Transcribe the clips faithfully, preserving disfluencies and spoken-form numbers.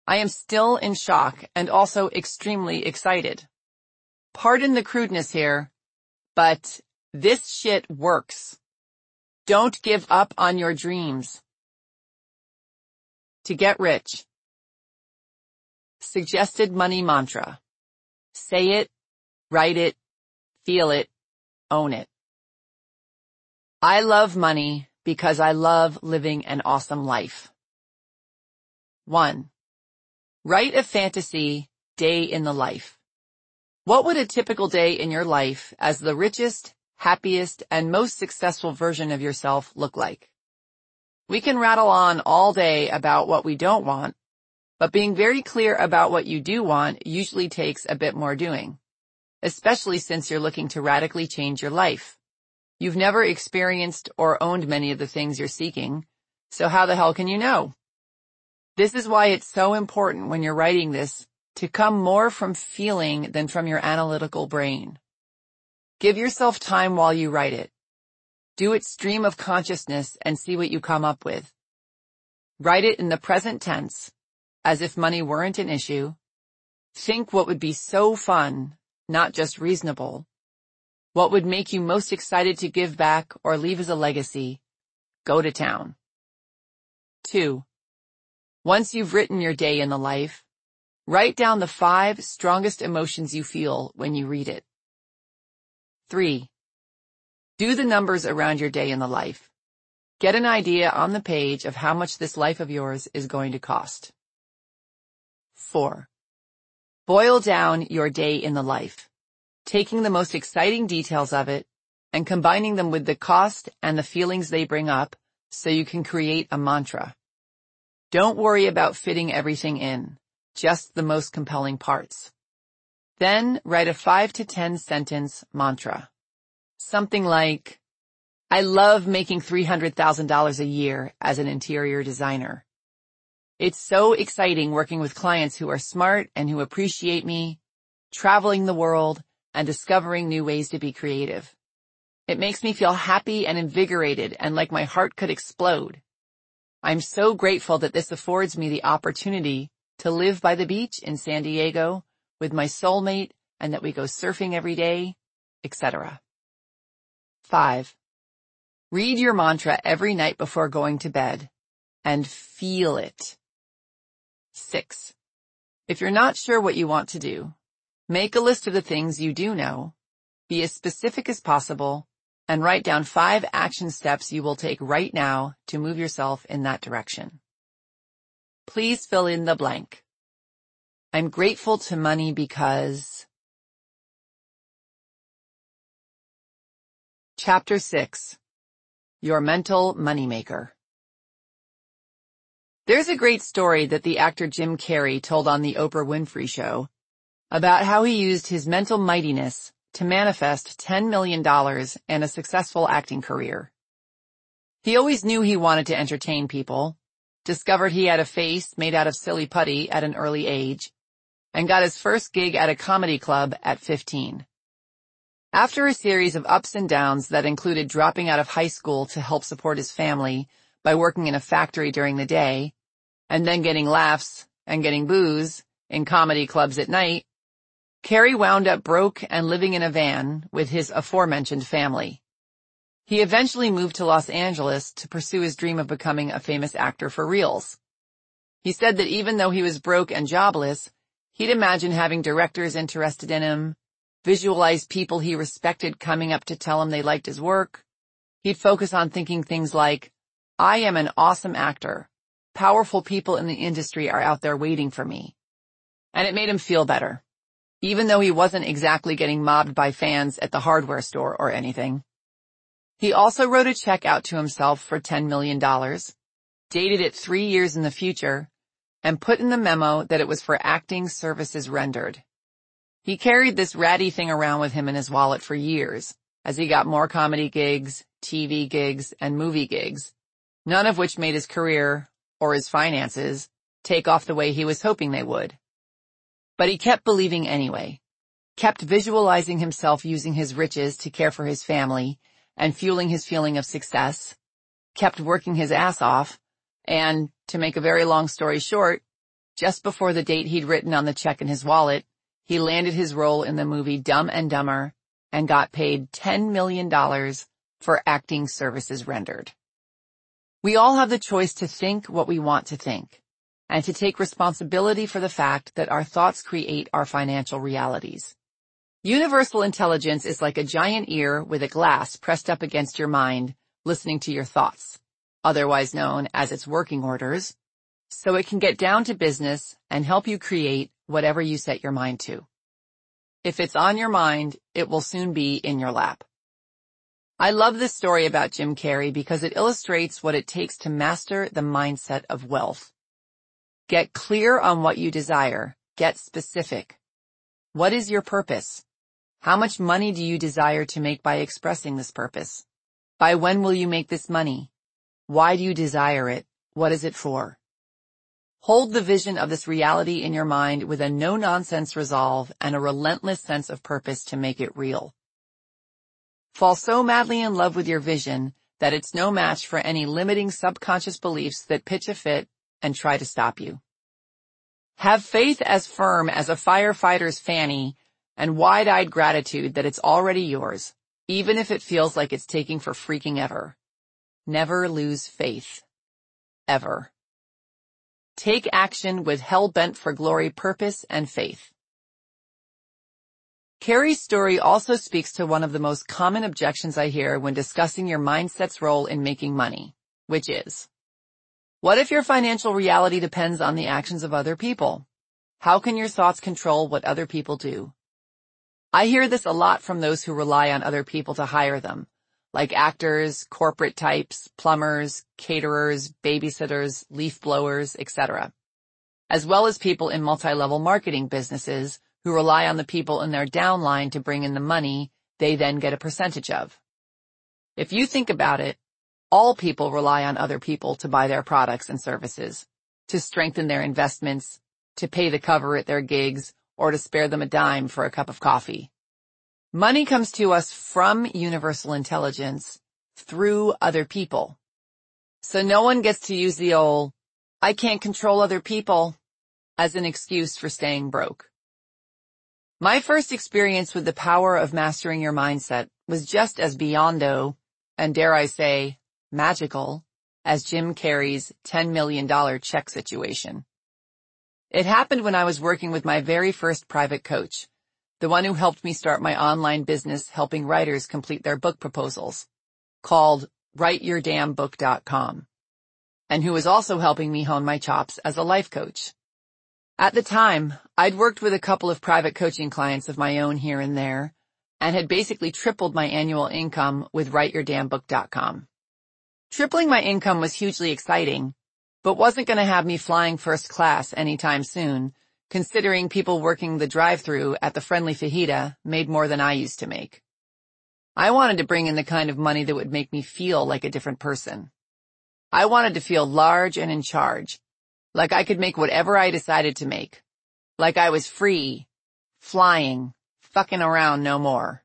I am still in shock and also extremely excited. Pardon the crudeness here, but this shit works. Don't give up on your dreams. To get rich. Suggested money mantra. Say it, write it, feel it, own it. I love money because I love living an awesome life. One. Write a fantasy day in the life. What would a typical day in your life as the richest, happiest, and most successful version of yourself look like? We can rattle on all day about what we don't want, but being very clear about what you do want usually takes a bit more doing, especially since you're looking to radically change your life. You've never experienced or owned many of the things you're seeking, so how the hell can you know? This is why it's so important when you're writing this to come more from feeling than from your analytical brain. Give yourself time while you write it. Do it stream of consciousness and see what you come up with. Write it in the present tense, as if money weren't an issue. Think what would be so fun, not just reasonable. What would make you most excited to give back or leave as a legacy? Go to town. Two. Once you've written your day in the life, write down the five strongest emotions you feel when you read it. Three. Do the numbers around your day in the life. Get an idea on the page of how much this life of yours is going to cost. Four. Boil down your day in the life, taking the most exciting details of it and combining them with the cost and the feelings they bring up so you can create a mantra. Don't worry about fitting everything in, just the most compelling parts. Then write a five to ten sentence mantra. Something like, I love making three hundred thousand dollars a year as an interior designer. It's so exciting working with clients who are smart and who appreciate me, traveling the world, and discovering new ways to be creative. It makes me feel happy and invigorated and like my heart could explode. I'm so grateful that this affords me the opportunity to live by the beach in San Diego with my soulmate and that we go surfing every day, et cetera. Five. Read your mantra every night before going to bed and feel it. Six. If you're not sure what you want to do, make a list of the things you do know, be as specific as possible, and write down five action steps you will take right now to move yourself in that direction. Please fill in the blank. I'm grateful to money because... Chapter six. Your Mental Moneymaker. There's a great story that the actor Jim Carrey told on the Oprah Winfrey Show about how he used his mental mightiness to manifest ten million dollars and a successful acting career. He always knew he wanted to entertain people, discovered he had a face made out of silly putty at an early age, and got his first gig at a comedy club at fifteen. After a series of ups and downs that included dropping out of high school to help support his family by working in a factory during the day, and then getting laughs and getting booze in comedy clubs at night, Carrey wound up broke and living in a van with his aforementioned family. He eventually moved to Los Angeles to pursue his dream of becoming a famous actor for reals. He said that even though he was broke and jobless, he'd imagine having directors interested in him, visualize people he respected coming up to tell him they liked his work. He'd focus on thinking things like, I am an awesome actor. Powerful people in the industry are out there waiting for me. And it made him feel better, even though he wasn't exactly getting mobbed by fans at the hardware store or anything. He also wrote a check out to himself for ten million dollars, dated it three years in the future, and put in the memo that it was for acting services rendered. He carried this ratty thing around with him in his wallet for years, as he got more comedy gigs, T V gigs, and movie gigs, none of which made his career, or his finances, take off the way he was hoping they would. But he kept believing anyway, kept visualizing himself using his riches to care for his family and fueling his feeling of success, kept working his ass off, and, to make a very long story short, Just before the date he'd written on the check in his wallet, he landed his role in the movie Dumb and Dumber and got paid ten million dollars for acting services rendered. We all have the choice to think what we want to think, and to take responsibility for the fact that our thoughts create our financial realities. Universal intelligence is like a giant ear with a glass pressed up against your mind, listening to your thoughts, otherwise known as its working orders, so it can get down to business and help you create whatever you set your mind to. If it's on your mind, it will soon be in your lap. I love this story about Jim Carrey because it illustrates what it takes to master the mindset of wealth. Get clear on what you desire. Get specific. What is your purpose? How much money do you desire to make by expressing this purpose? By when will you make this money? Why do you desire it? What is it for? Hold the vision of this reality in your mind with a no-nonsense resolve and a relentless sense of purpose to make it real. Fall so madly in love with your vision that it's no match for any limiting subconscious beliefs that pitch a fit and try to stop you. Have faith as firm as a firefighter's fanny and wide-eyed gratitude that it's already yours, even if it feels like it's taking for freaking ever. Never lose faith. Ever. Take action with hell-bent for glory, purpose, and faith. Carrey's story also speaks to one of the most common objections I hear when discussing your mindset's role in making money, which is, what if your financial reality depends on the actions of other people? How can your thoughts control what other people do? I hear this a lot from those who rely on other people to hire them, like actors, corporate types, plumbers, caterers, babysitters, leaf blowers, et cetera, as well as people in multi-level marketing businesses who rely on the people in their downline to bring in the money they then get a percentage of. If you think about it, all people rely on other people to buy their products and services, to strengthen their investments, to pay the cover at their gigs, or to spare them a dime for a cup of coffee. Money comes to us from universal intelligence through other people. So no one gets to use the old, I can't control other people, as an excuse for staying broke. My first experience with the power of mastering your mindset was just as beyondo, and dare I say, magical, as Jim Carrey's ten million dollars check situation. It happened when I was working with my very first private coach, the one who helped me start my online business helping writers complete their book proposals, called write your damn book dot com, and who was also helping me hone my chops as a life coach. At the time, I'd worked with a couple of private coaching clients of my own here and there, and had basically tripled my annual income with write your damn book dot com. Tripling my income was hugely exciting, but wasn't going to have me flying first class anytime soon, considering people working the drive-thru at the Friendly Fajita made more than I used to make. I wanted to bring in the kind of money that would make me feel like a different person. I wanted to feel large and in charge, like I could make whatever I decided to make, like I was free, flying, fucking around no more.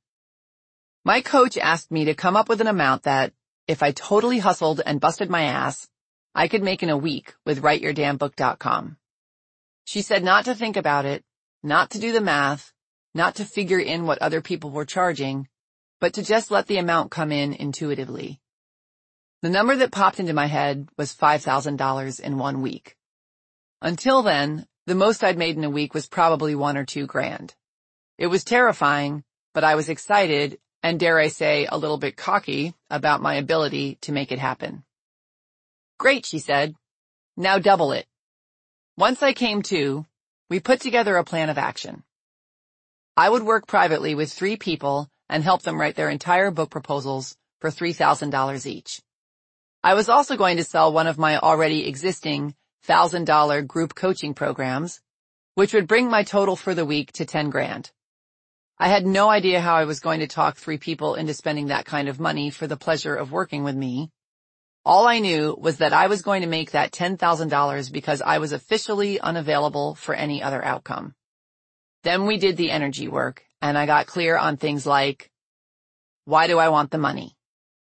My coach asked me to come up with an amount that, if I totally hustled and busted my ass, I could make in a week with write your damn book dot com. She said not to think about it, not to do the math, not to figure in what other people were charging, but to just let the amount come in intuitively. The number that popped into my head was five thousand dollars in one week. Until then, the most I'd made in a week was probably one or two grand. It was terrifying, but I was excited and, dare I say, a little bit cocky about my ability to make it happen. Great, she said. Now double it. Once I came to, we put together a plan of action. I would work privately with three people and help them write their entire book proposals for three thousand dollars each. I was also going to sell one of my already existing one thousand dollars group coaching programs, which would bring my total for the week to ten grand. I had no idea how I was going to talk three people into spending that kind of money for the pleasure of working with me. All I knew was that I was going to make that ten thousand dollars because I was officially unavailable for any other outcome. Then we did the energy work, and I got clear on things like, why do I want the money?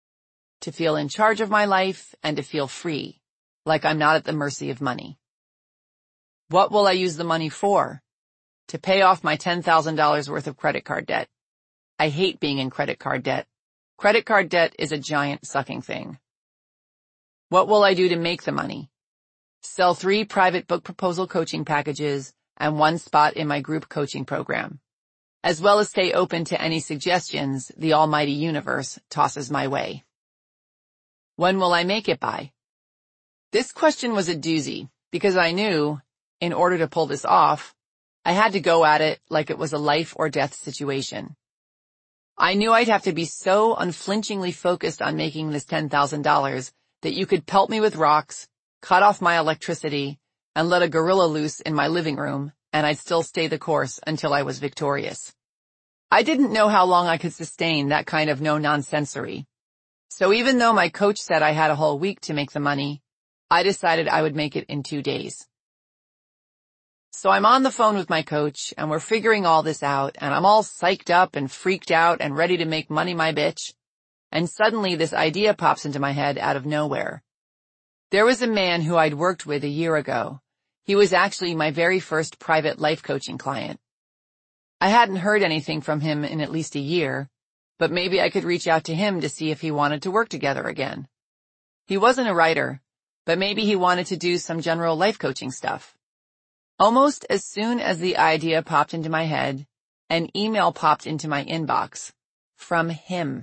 To feel in charge of my life and to feel free, like I'm not at the mercy of money. What will I use the money for? To pay off my ten thousand dollars worth of credit card debt. I hate being in credit card debt. Credit card debt is a giant sucking thing. What will I do to make the money? Sell three private book proposal coaching packages and one spot in my group coaching program, as well as stay open to any suggestions the almighty universe tosses my way. When will I make it by? This question was a doozy because I knew, in order to pull this off, I had to go at it like it was a life or death situation. I knew I'd have to be so unflinchingly focused on making this ten thousand dollars that you could pelt me with rocks, cut off my electricity, and let a gorilla loose in my living room, and I'd still stay the course until I was victorious. I didn't know how long I could sustain that kind of no-nonsensory. So even though my coach said I had a whole week to make the money, I decided I would make it in two days. So I'm on the phone with my coach, and we're figuring all this out, and I'm all psyched up and freaked out and ready to make money my bitch. And suddenly this idea pops into my head out of nowhere. There was a man who I'd worked with a year ago. He was actually my very first private life coaching client. I hadn't heard anything from him in at least a year, but maybe I could reach out to him to see if he wanted to work together again. He wasn't a writer, but maybe he wanted to do some general life coaching stuff. Almost as soon as the idea popped into my head, an email popped into my inbox. From him.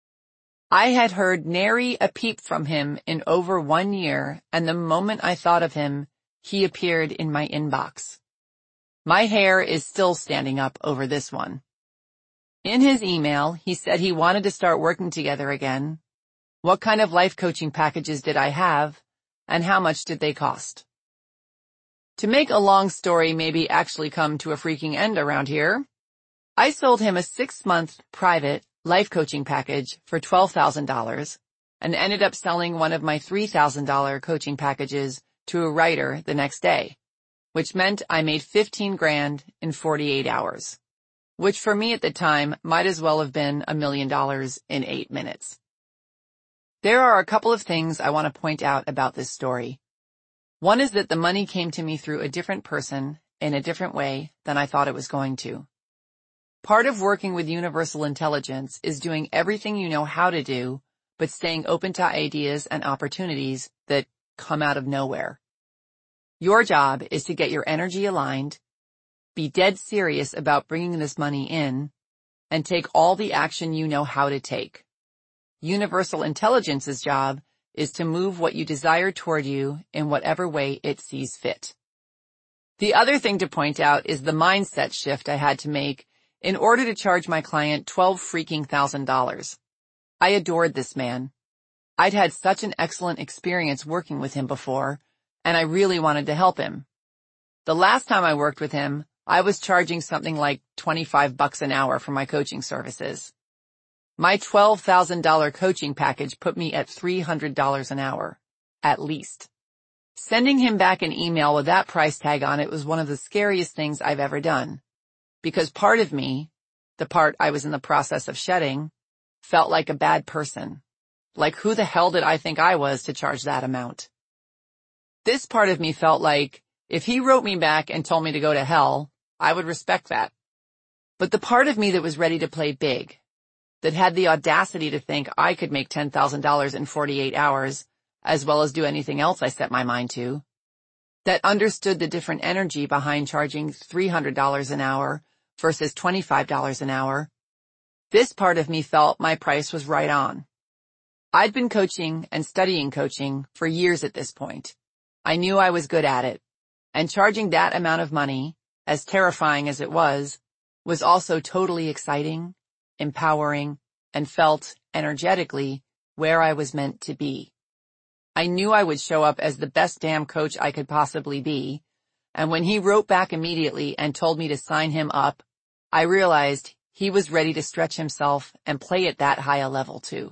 I had heard nary a peep from him in over one year, and the moment I thought of him, he appeared in my inbox. My hair is still standing up over this one. In his email, he said he wanted to start working together again. What kind of life coaching packages did I have, and how much did they cost? To make a long story maybe actually come to a freaking end around here, I sold him a six-month private life coaching package for twelve thousand dollars and ended up selling one of my three thousand dollars coaching packages to a writer the next day, which meant I made fifteen grand in forty-eight hours, which for me at the time might as well have been a million dollars in eight minutes. There are a couple of things I want to point out about this story. One is that the money came to me through a different person in a different way than I thought it was going to. Part of working with universal intelligence is doing everything you know how to do, but staying open to ideas and opportunities that come out of nowhere. Your job is to get your energy aligned, be dead serious about bringing this money in, and take all the action you know how to take. Universal intelligence's job is to move what you desire toward you in whatever way it sees fit. The other thing to point out is the mindset shift I had to make in order to charge my client twelve freaking thousand dollars. I adored this man. I'd had such an excellent experience working with him before, and I really wanted to help him. The last time I worked with him, I was charging something like twenty-five bucks an hour for my coaching services. My twelve thousand dollars coaching package put me at three hundred dollars an hour, at least. Sending him back an email with that price tag on it was one of the scariest things I've ever done. Because part of me, the part I was in the process of shedding, felt like a bad person. Like who the hell did I think I was to charge that amount? This part of me felt like, if he wrote me back and told me to go to hell, I would respect that. But the part of me that was ready to play big, that had the audacity to think I could make ten thousand dollars in forty-eight hours, as well as do anything else I set my mind to, that understood the different energy behind charging three hundred dollars an hour versus twenty-five dollars an hour, this part of me felt my price was right on. I'd been coaching and studying coaching for years at this point. I knew I was good at it, and charging that amount of money, as terrifying as it was, was also totally exciting, empowering, and felt, energetically, where I was meant to be. I knew I would show up as the best damn coach I could possibly be, and when he wrote back immediately and told me to sign him up, I realized he was ready to stretch himself and play at that high a level too.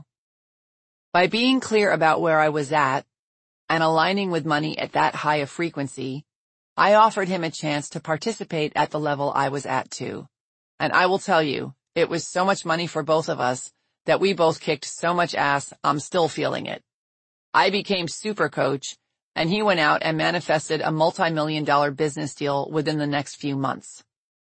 By being clear about where I was at, and aligning with money at that high a frequency, I offered him a chance to participate at the level I was at too. And I will tell you, it was so much money for both of us that we both kicked so much ass, I'm still feeling it. I became super coach, and he went out and manifested a multi-million dollar business deal within the next few months.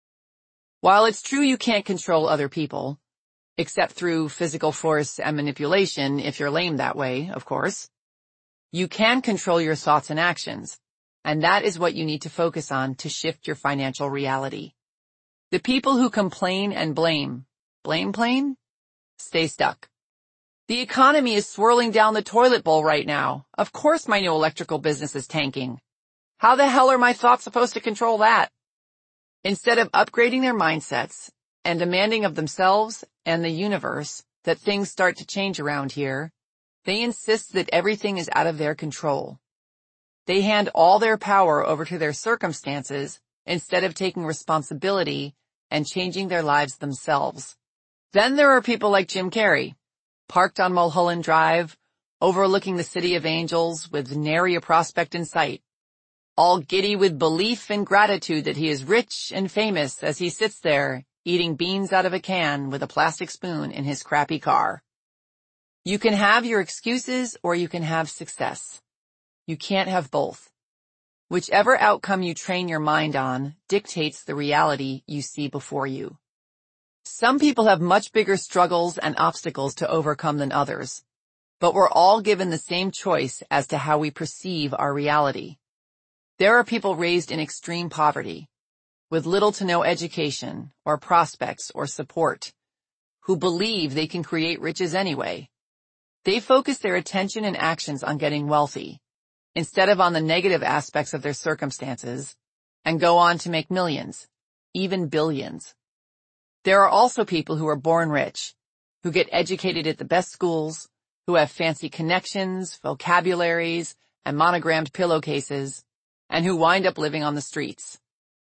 While it's true you can't control other people, except through physical force and manipulation if you're lame that way, of course, you can control your thoughts and actions, and that is what you need to focus on to shift your financial reality. The people who complain and blame, blame plane, stay stuck. The economy is swirling down the toilet bowl right now. Of course my new electrical business is tanking. How the hell are my thoughts supposed to control that? Instead of upgrading their mindsets and demanding of themselves and the universe that things start to change around here, they insist that everything is out of their control. They hand all their power over to their circumstances instead of taking responsibility and changing their lives themselves. Then there are people like Jim Carrey, parked on Mulholland Drive, overlooking the City of Angels with nary a prospect in sight, all giddy with belief and gratitude that he is rich and famous as he sits there eating beans out of a can with a plastic spoon in his crappy car. You can have your excuses or you can have success. You can't have both. Whichever outcome you train your mind on dictates the reality you see before you. Some people have much bigger struggles and obstacles to overcome than others, but we're all given the same choice as to how we perceive our reality. There are people raised in extreme poverty, with little to no education or prospects or support, who believe they can create riches anyway. They focus their attention and actions on getting wealthy, instead of on the negative aspects of their circumstances, and go on to make millions, even billions. There are also people who are born rich, who get educated at the best schools, who have fancy connections, vocabularies, and monogrammed pillowcases, and who wind up living on the streets.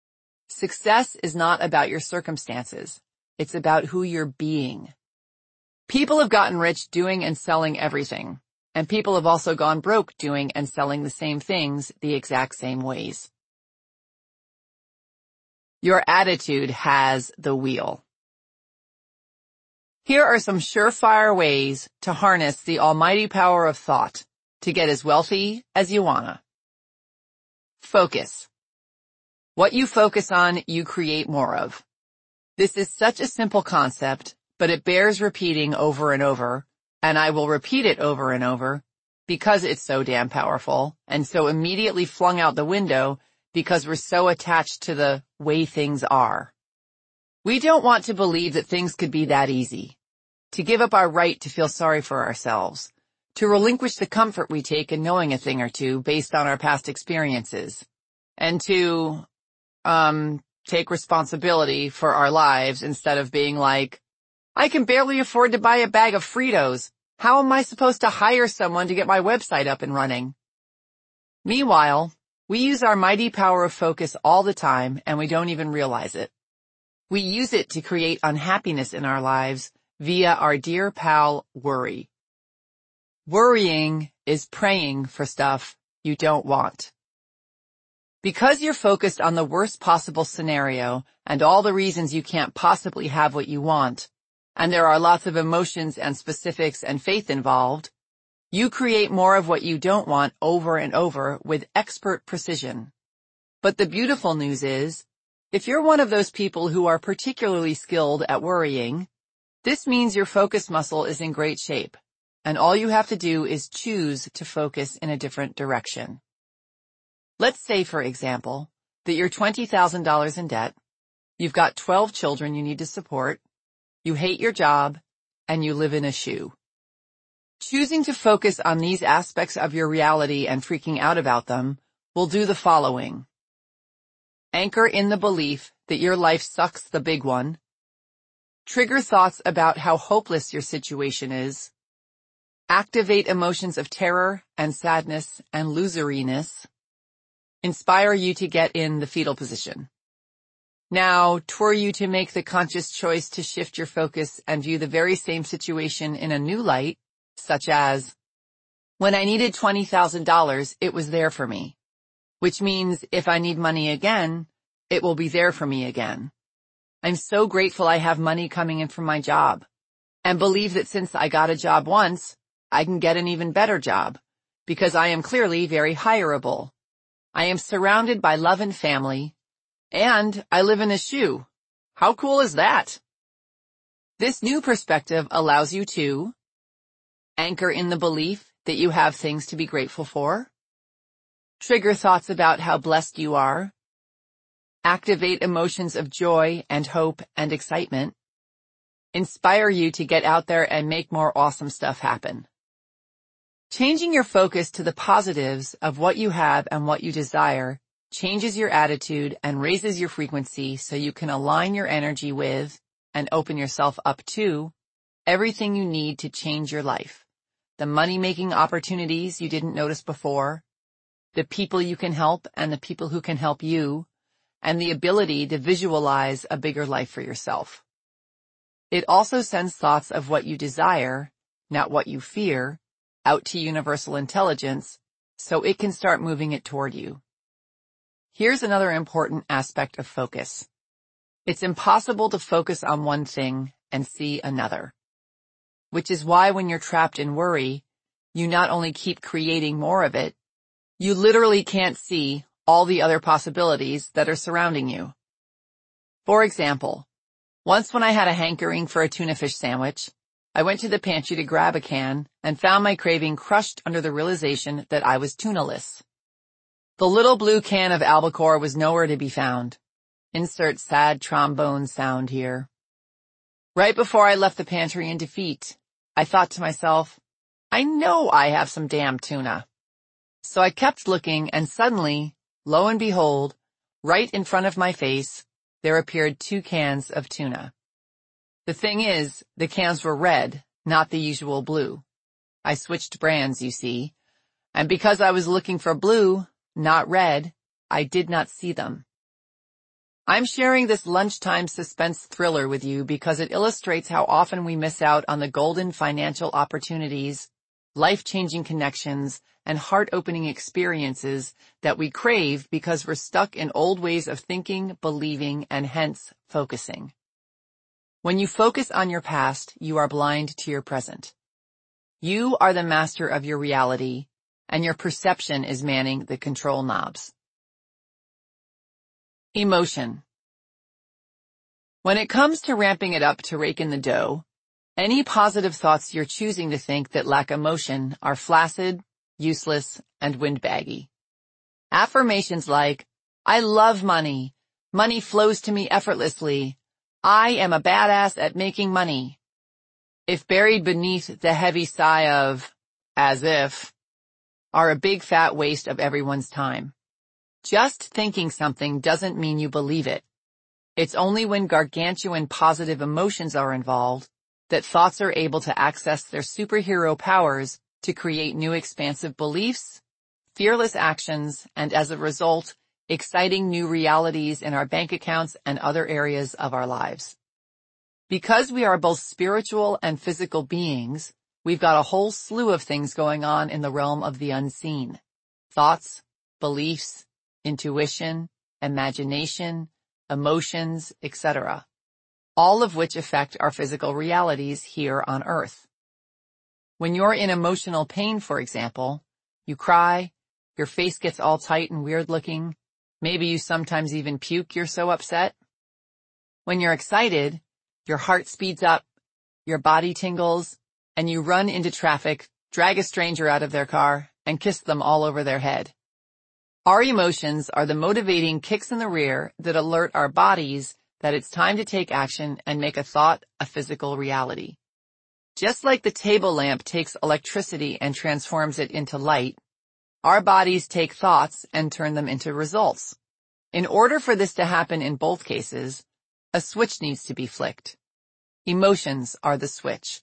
Success is not about your circumstances. It's about who you're being. People have gotten rich doing and selling everything, and people have also gone broke doing and selling the same things the exact same ways. Your attitude has the wheel. Here are some surefire ways to harness the almighty power of thought to get as wealthy as you wanna. Focus. What you focus on, you create more of. This is such a simple concept, but it bears repeating over and over, and I will repeat it over and over, because it's so damn powerful, and so immediately flung out the window because we're so attached to the way things are. We don't want to believe that things could be that easy, to give up our right to feel sorry for ourselves, to relinquish the comfort we take in knowing a thing or two based on our past experiences, and to, um, take responsibility for our lives instead of being like, I can barely afford to buy a bag of Fritos. How am I supposed to hire someone to get my website up and running? Meanwhile, we use our mighty power of focus all the time and we don't even realize it. We use it to create unhappiness in our lives via our dear pal, worry. Worrying is praying for stuff you don't want. Because you're focused on the worst possible scenario and all the reasons you can't possibly have what you want, and there are lots of emotions and specifics and faith involved, you create more of what you don't want over and over with expert precision. But the beautiful news is, if you're one of those people who are particularly skilled at worrying, this means your focus muscle is in great shape, and all you have to do is choose to focus in a different direction. Let's say, for example, that you're twenty thousand dollars in debt, you've got twelve children you need to support, you hate your job, and you live in a shoe. Choosing to focus on these aspects of your reality and freaking out about them will do the following. Anchor in the belief that your life sucks the big one. Trigger thoughts about how hopeless your situation is. Activate emotions of terror and sadness and loseriness. Inspire you to get in the fetal position. Now, tour you to make the conscious choice to shift your focus and view the very same situation in a new light, such as, when I needed twenty thousand dollars, it was there for me. Which means if I need money again, it will be there for me again. I'm so grateful I have money coming in from my job, and believe that since I got a job once, I can get an even better job, because I am clearly very hireable. I am surrounded by love and family, and I live in a shoe. How cool is that? This new perspective allows you to anchor in the belief that you have things to be grateful for, trigger thoughts about how blessed you are, activate emotions of joy and hope and excitement, inspire you to get out there and make more awesome stuff happen. Changing your focus to the positives of what you have and what you desire changes your attitude and raises your frequency so you can align your energy with and open yourself up to everything you need to change your life. The money-making opportunities you didn't notice before, the people you can help and the people who can help you, and the ability to visualize a bigger life for yourself. It also sends thoughts of what you desire, not what you fear, out to universal intelligence so it can start moving it toward you. Here's another important aspect of focus. It's impossible to focus on one thing and see another. Which is why when you're trapped in worry, you not only keep creating more of it, you literally can't see all the other possibilities that are surrounding you. For example, once when I had a hankering for a tuna fish sandwich, I went to the pantry to grab a can and found my craving crushed under the realization that I was tunaless. The little blue can of albacore was nowhere to be found. Insert sad trombone sound here. Right before I left the pantry in defeat, I thought to myself, I know I have some damn tuna. So I kept looking and suddenly, lo and behold, right in front of my face, there appeared two cans of tuna. The thing is, the cans were red, not the usual blue. I switched brands, you see, and because I was looking for blue, not red, I did not see them. I'm sharing this lunchtime suspense thriller with you because it illustrates how often we miss out on the golden financial opportunities, life-changing connections, and heart-opening experiences that we crave because we're stuck in old ways of thinking, believing, and hence focusing. When you focus on your past, you are blind to your present. You are the master of your reality, and your perception is manning the control knobs. Emotion. When it comes to ramping it up to rake in the dough, any positive thoughts you're choosing to think that lack emotion are flaccid, useless, and windbaggy. Affirmations like, I love money, money flows to me effortlessly, I am a badass at making money. If buried beneath the heavy sigh of, as if, are a big fat waste of everyone's time. Just thinking something doesn't mean you believe it. It's only when gargantuan positive emotions are involved that thoughts are able to access their superhero powers to create new expansive beliefs, fearless actions, and as a result, exciting new realities in our bank accounts and other areas of our lives. Because we are both spiritual and physical beings, we've got a whole slew of things going on in the realm of the unseen. Thoughts, beliefs, intuition, imagination, emotions, et cetera. All of which affect our physical realities here on Earth. When you're in emotional pain, for example, you cry, your face gets all tight and weird looking, maybe you sometimes even puke, you're so upset. When you're excited, your heart speeds up, your body tingles, and you run into traffic, drag a stranger out of their car, and kiss them all over their head. Our emotions are the motivating kicks in the rear that alert our bodies that it's time to take action and make a thought a physical reality. Just like the table lamp takes electricity and transforms it into light, our bodies take thoughts and turn them into results. In order for this to happen in both cases, a switch needs to be flicked. Emotions are the switch.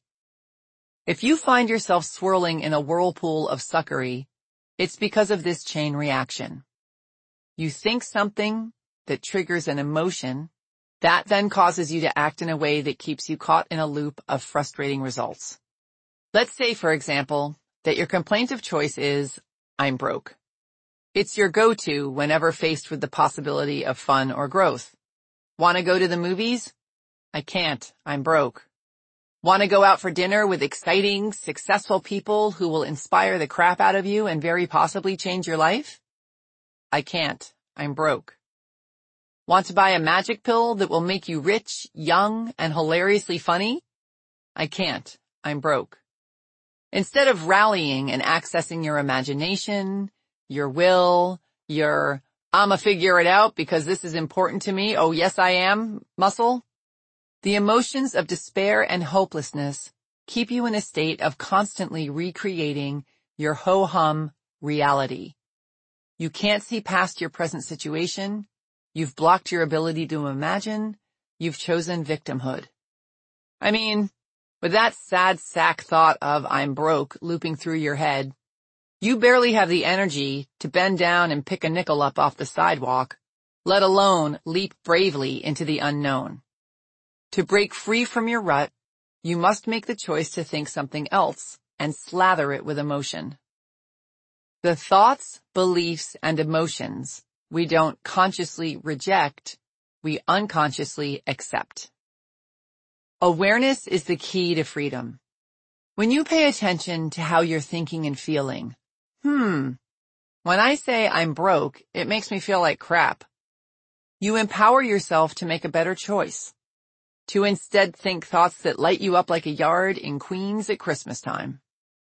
If you find yourself swirling in a whirlpool of suckery, it's because of this chain reaction. You think something that triggers an emotion, that then causes you to act in a way that keeps you caught in a loop of frustrating results. Let's say, for example, that your complaint of choice is, I'm broke. It's your go-to whenever faced with the possibility of fun or growth. Want to go to the movies? I can't, I'm broke. Want to go out for dinner with exciting, successful people who will inspire the crap out of you and very possibly change your life? I can't. I'm broke. Want to buy a magic pill that will make you rich, young, and hilariously funny? I can't. I'm broke. Instead of rallying and accessing your imagination, your will, your "I'ma figure it out because this is important to me, oh yes I am" muscle, the emotions of despair and hopelessness keep you in a state of constantly recreating your ho-hum reality. You can't see past your present situation. You've blocked your ability to imagine. You've chosen victimhood. I mean, with that sad sack thought of "I'm broke" looping through your head, you barely have the energy to bend down and pick a nickel up off the sidewalk, let alone leap bravely into the unknown. To break free from your rut, you must make the choice to think something else and slather it with emotion. The thoughts, beliefs, and emotions we don't consciously reject, we unconsciously accept. Awareness is the key to freedom. When you pay attention to how you're thinking and feeling, hmm, when I say "I'm broke," it makes me feel like crap. You empower yourself to make a better choice, to instead think thoughts that light you up like a yard in Queens at Christmas time.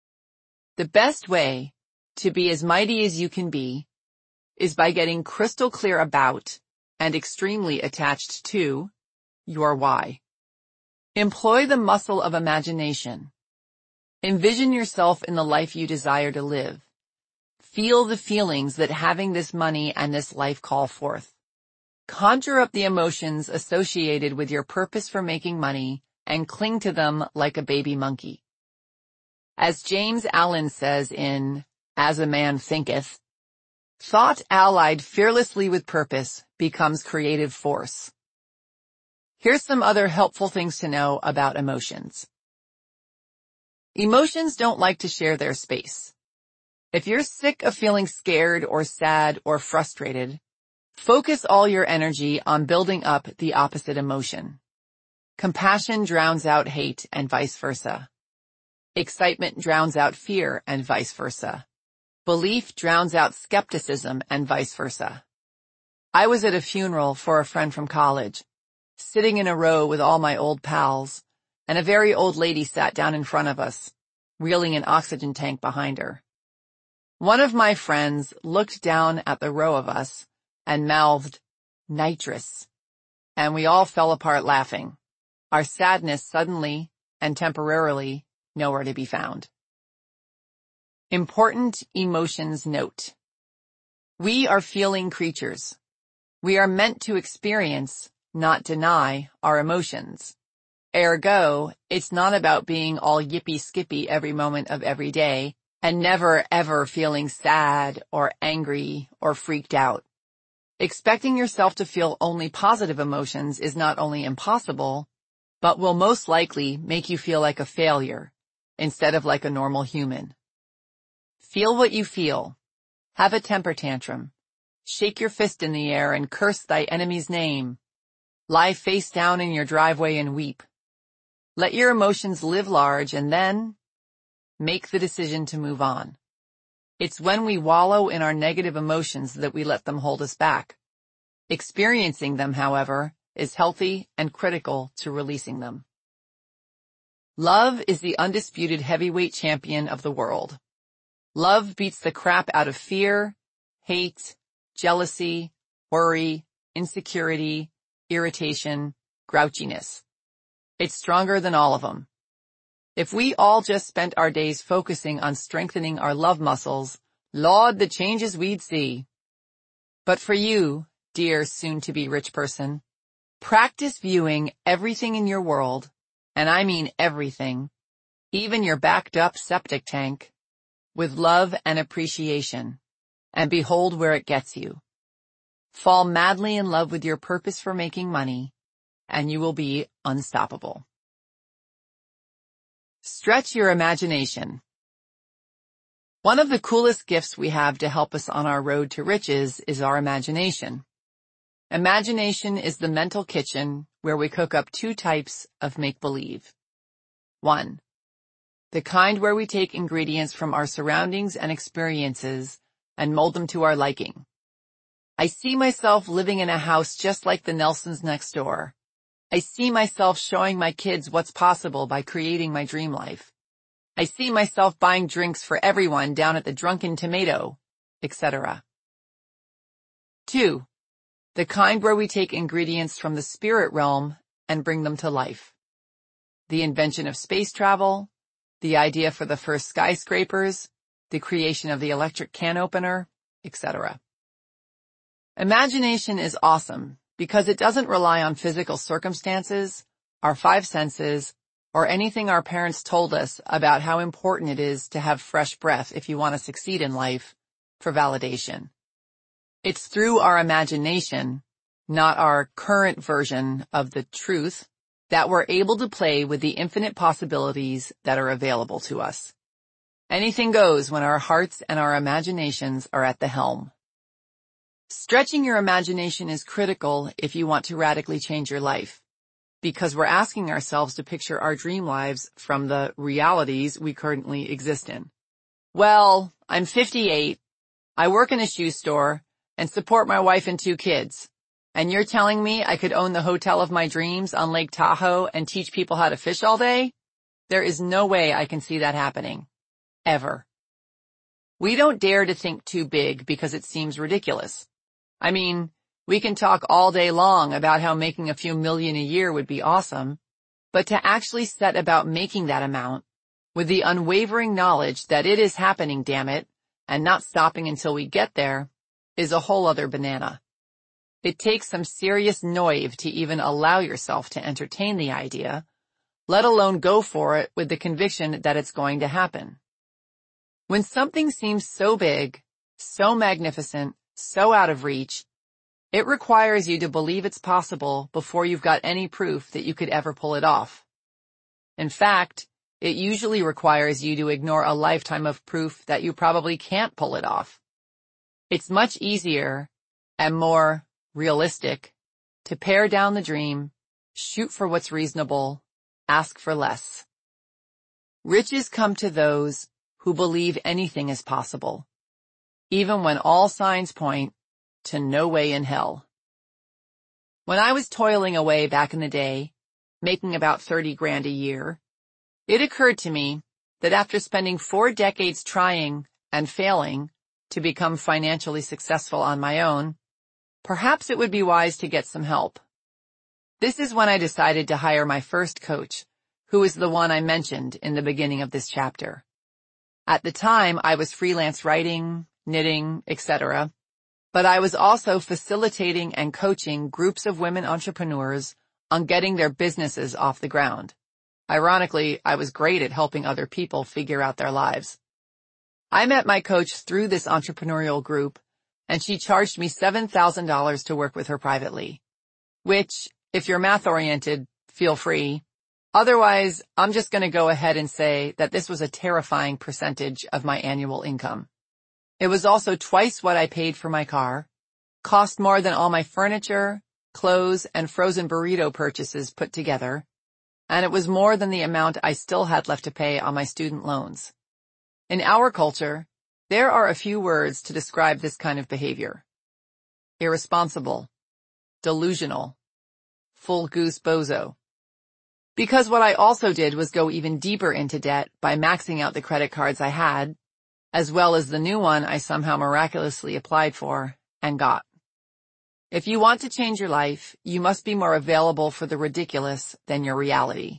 The best way to be as mighty as you can be is by getting crystal clear about and extremely attached to your why. Employ the muscle of imagination. Envision yourself in the life you desire to live. Feel the feelings that having this money and this life call forth. Conjure up the emotions associated with your purpose for making money and cling to them like a baby monkey. As James Allen says in As a Man Thinketh, thought allied fearlessly with purpose becomes creative force. Here's some other helpful things to know about emotions. Emotions don't like to share their space. If you're sick of feeling scared or sad or frustrated, focus all your energy on building up the opposite emotion. Compassion drowns out hate and vice versa. Excitement drowns out fear and vice versa. Belief drowns out skepticism and vice versa. I was at a funeral for a friend from college, sitting in a row with all my old pals, and a very old lady sat down in front of us, wheeling an oxygen tank behind her. One of my friends looked down at the row of us and mouthed, "Nitrous," and we all fell apart laughing, our sadness suddenly and temporarily nowhere to be found. Important emotions note. We are feeling creatures. We are meant to experience, not deny, our emotions. Ergo, it's not about being all yippee-skippy every moment of every day and never ever feeling sad or angry or freaked out. Expecting yourself to feel only positive emotions is not only impossible, but will most likely make you feel like a failure instead of like a normal human. Feel what you feel. Have a temper tantrum. Shake your fist in the air and curse thy enemy's name. Lie face down in your driveway and weep. Let your emotions live large and then make the decision to move on. It's when we wallow in our negative emotions that we let them hold us back. Experiencing them, however, is healthy and critical to releasing them. Love is the undisputed heavyweight champion of the world. Love beats the crap out of fear, hate, jealousy, worry, insecurity, irritation, grouchiness. It's stronger than all of them. If we all just spent our days focusing on strengthening our love muscles, Lord, the changes we'd see. But for you, dear soon-to-be rich person, practice viewing everything in your world, and I mean everything, even your backed-up septic tank, with love and appreciation, and behold where it gets you. Fall madly in love with your purpose for making money, and you will be unstoppable. Stretch your imagination. One of the coolest gifts we have to help us on our road to riches is our imagination. Imagination is the mental kitchen where we cook up two types of make-believe. One, the kind where we take ingredients from our surroundings and experiences and mold them to our liking. I see myself living in a house just like the Nelsons next door. I see myself showing my kids what's possible by creating my dream life. I see myself buying drinks for everyone down at the Drunken Tomato, et cetera. Two, the kind where we take ingredients from the spirit realm and bring them to life. The invention of space travel, the idea for the first skyscrapers, the creation of the electric can opener, et cetera. Imagination is awesome because it doesn't rely on physical circumstances, our five senses, or anything our parents told us about how important it is to have fresh breath if you want to succeed in life for validation. It's through our imagination, not our current version of the truth, that we're able to play with the infinite possibilities that are available to us. Anything goes when our hearts and our imaginations are at the helm. Stretching your imagination is critical if you want to radically change your life, because we're asking ourselves to picture our dream lives from the realities we currently exist in. Well, I'm fifty-eight, I work in a shoe store, and support my wife and two kids. And you're telling me I could own the hotel of my dreams on Lake Tahoe and teach people how to fish all day? There is no way I can see that happening. Ever. We don't dare to think too big because it seems ridiculous. I mean, we can talk all day long about how making a few million a year would be awesome, but to actually set about making that amount, with the unwavering knowledge that it is happening, damn it, and not stopping until we get there, is a whole other banana. It takes some serious noive to even allow yourself to entertain the idea, let alone go for it with the conviction that it's going to happen. When something seems so big, so magnificent, so out of reach, it requires you to believe it's possible before you've got any proof that you could ever pull it off. In fact, it usually requires you to ignore a lifetime of proof that you probably can't pull it off. It's much easier and more realistic to pare down the dream, shoot for what's reasonable, ask for less. Riches come to those who believe anything is possible, even when all signs point to no way in hell. When I was toiling away back in the day, making about thirty grand a year, it occurred to me that after spending four decades trying and failing to become financially successful on my own, perhaps it would be wise to get some help. This is when I decided to hire my first coach, who is the one I mentioned in the beginning of this chapter. At the time, I was freelance writing, knitting, et cetera, but I was also facilitating and coaching groups of women entrepreneurs on getting their businesses off the ground. Ironically, I was great at helping other people figure out their lives. I met my coach through this entrepreneurial group, and she charged me seven thousand dollars to work with her privately. Which, if you're math-oriented, feel free. Otherwise, I'm just going to go ahead and say that this was a terrifying percentage of my annual income. It was also twice what I paid for my car, cost more than all my furniture, clothes, and frozen burrito purchases put together, and it was more than the amount I still had left to pay on my student loans. In our culture, there are a few words to describe this kind of behavior. Irresponsible, delusional, full goose bozo. Because what I also did was go even deeper into debt by maxing out the credit cards I had, as well as the new one I somehow miraculously applied for and got. If you want to change your life, you must be more available for the ridiculous than your reality.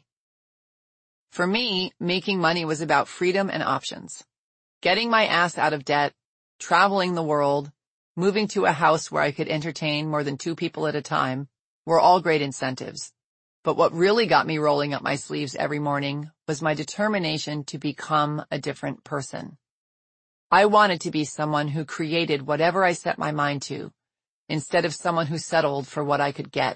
For me, making money was about freedom and options. Getting my ass out of debt, traveling the world, moving to a house where I could entertain more than two people at a time, were all great incentives. But what really got me rolling up my sleeves every morning was my determination to become a different person. I wanted to be someone who created whatever I set my mind to, instead of someone who settled for what I could get.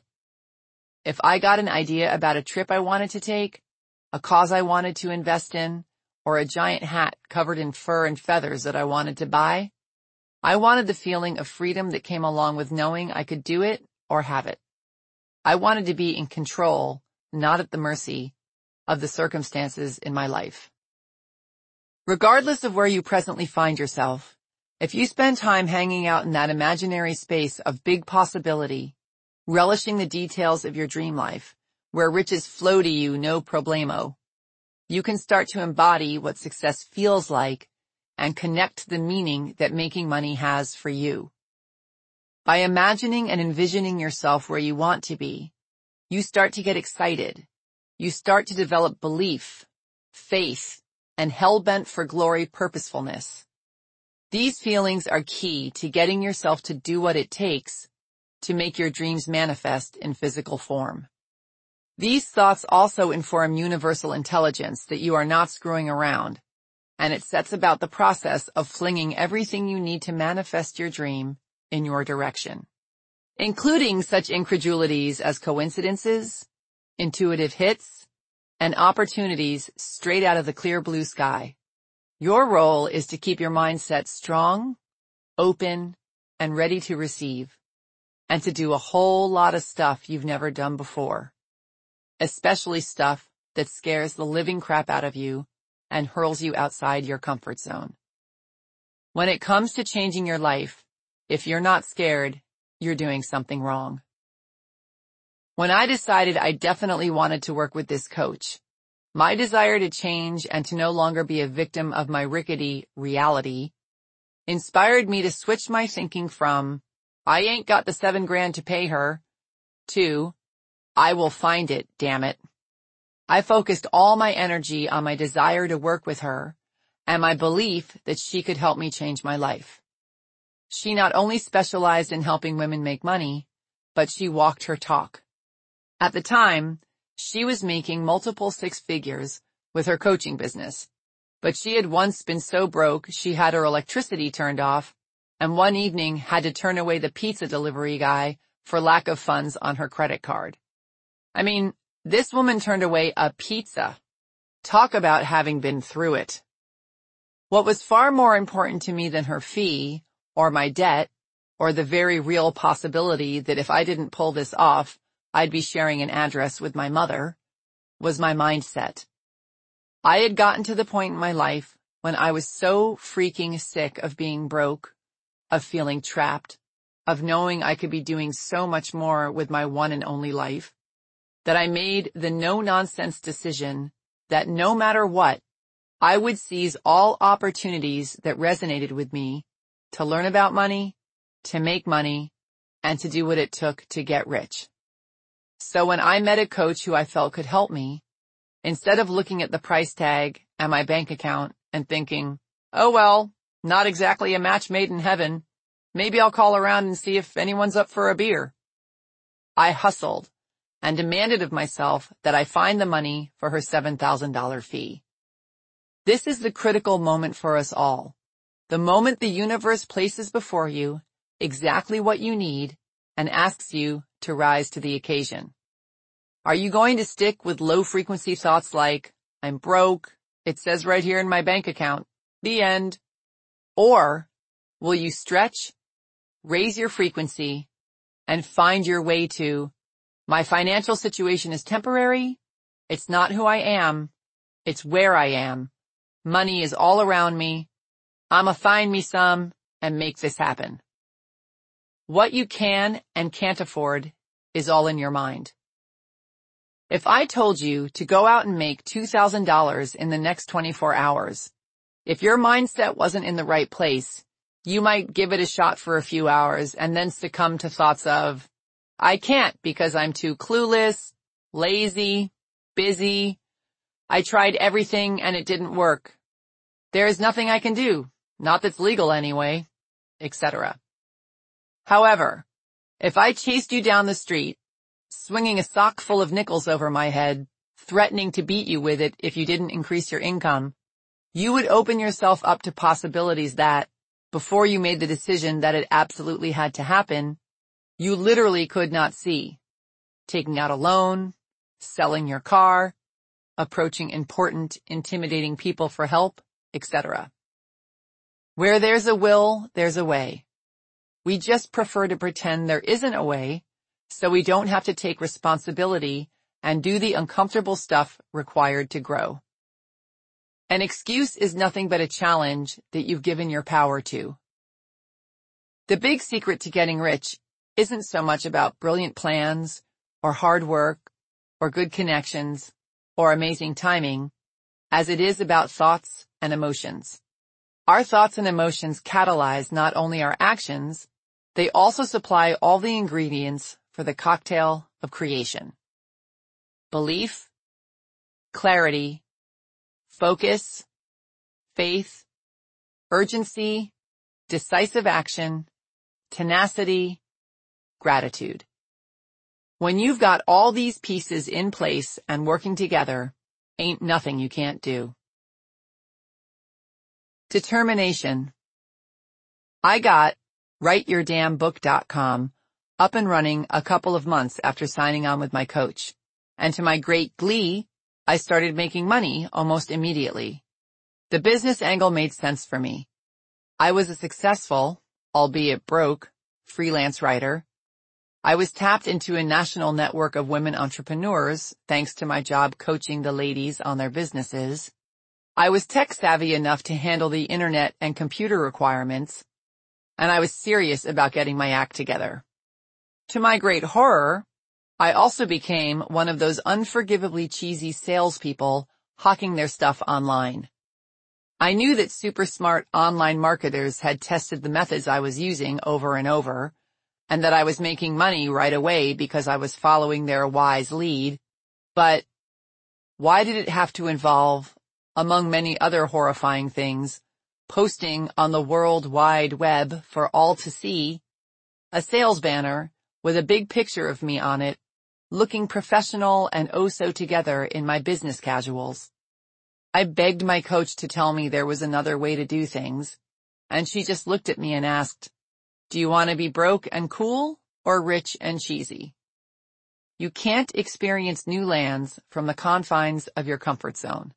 If I got an idea about a trip I wanted to take, a cause I wanted to invest in, or a giant hat covered in fur and feathers that I wanted to buy, I wanted the feeling of freedom that came along with knowing I could do it or have it. I wanted to be in control, not at the mercy of the circumstances in my life. Regardless of where you presently find yourself, if you spend time hanging out in that imaginary space of big possibility, relishing the details of your dream life, where riches flow to you no problemo, you can start to embody what success feels like and connect to the meaning that making money has for you. By imagining and envisioning yourself where you want to be, you start to get excited. You start to develop belief, faith, and hell-bent for glory purposefulness. These feelings are key to getting yourself to do what it takes to make your dreams manifest in physical form. These thoughts also inform universal intelligence that you are not screwing around, and it sets about the process of flinging everything you need to manifest your dream in your direction, including such incredulities as coincidences, intuitive hits, and opportunities straight out of the clear blue sky. Your role is to keep your mindset strong, open, and ready to receive, and to do a whole lot of stuff you've never done before, especially stuff that scares the living crap out of you and hurls you outside your comfort zone. When it comes to changing your life, if you're not scared, you're doing something wrong. When I decided I definitely wanted to work with this coach, my desire to change and to no longer be a victim of my rickety reality inspired me to switch my thinking from, I ain't got the seven grand to pay her, to, I will find it, damn it. I focused all my energy on my desire to work with her and my belief that she could help me change my life. She not only specialized in helping women make money, but she walked her talk. At the time, she was making multiple six figures with her coaching business, but she had once been so broke she had her electricity turned off and one evening had to turn away the pizza delivery guy for lack of funds on her credit card. I mean, this woman turned away a pizza. Talk about having been through it. What was far more important to me than her fee, or my debt, or the very real possibility that if I didn't pull this off, I'd be sharing an address with my mother, was my mindset. I had gotten to the point in my life when I was so freaking sick of being broke, of feeling trapped, of knowing I could be doing so much more with my one and only life, that I made the no-nonsense decision that no matter what, I would seize all opportunities that resonated with me to learn about money, to make money, and to do what it took to get rich. So when I met a coach who I felt could help me, instead of looking at the price tag and my bank account and thinking, oh well, not exactly a match made in heaven, maybe I'll call around and see if anyone's up for a beer, I hustled and demanded of myself that I find the money for her seven thousand dollars fee. This is the critical moment for us all. The moment the universe places before you exactly what you need and asks you to rise to the occasion. Are you going to stick with low-frequency thoughts like, I'm broke, it says right here in my bank account, the end? Or will you stretch, raise your frequency, and find your way to, my financial situation is temporary, it's not who I am, it's where I am, money is all around me, I'ma find me some and make this happen. What you can and can't afford is all in your mind. If I told you to go out and make two thousand dollars in the next twenty-four hours, if your mindset wasn't in the right place, you might give it a shot for a few hours and then succumb to thoughts of, I can't because I'm too clueless, lazy, busy, I tried everything and it didn't work. There is nothing I can do, not that's legal anyway, et cetera. However, if I chased you down the street, swinging a sock full of nickels over my head, threatening to beat you with it if you didn't increase your income, you would open yourself up to possibilities that, before you made the decision that it absolutely had to happen, you literally could not see. Taking out a loan, selling your car, approaching important, intimidating people for help, et cetera. Where there's a will, there's a way. We just prefer to pretend there isn't a way, so we don't have to take responsibility and do the uncomfortable stuff required to grow. An excuse is nothing but a challenge that you've given your power to. The big secret to getting rich isn't so much about brilliant plans, or hard work, or good connections, or amazing timing, as it is about thoughts and emotions. Our thoughts and emotions catalyze not only our actions, they also supply all the ingredients for the cocktail of creation. Belief, clarity, focus, faith, urgency, decisive action, tenacity, gratitude. When you've got all these pieces in place and working together, ain't nothing you can't do. Determination. I got write your damn book dot com up and running a couple of months after signing on with my coach, and to my great glee, I started making money almost immediately. The business angle made sense for me. I was a successful, albeit broke, freelance writer. I was tapped into a national network of women entrepreneurs thanks to my job coaching the ladies on their businesses. I was tech savvy enough to handle the internet and computer requirements, and I was serious about getting my act together. To my great horror, I also became one of those unforgivably cheesy salespeople hawking their stuff online. I knew that super smart online marketers had tested the methods I was using over and over, and that I was making money right away because I was following their wise lead, but why did it have to involve, among many other horrifying things, posting on the World Wide Web for all to see, a sales banner with a big picture of me on it, looking professional and oh so together in my business casuals? I begged my coach to tell me there was another way to do things, and she just looked at me and asked, "Do you want to be broke and cool or rich and cheesy?" You can't experience new lands from the confines of your comfort zone.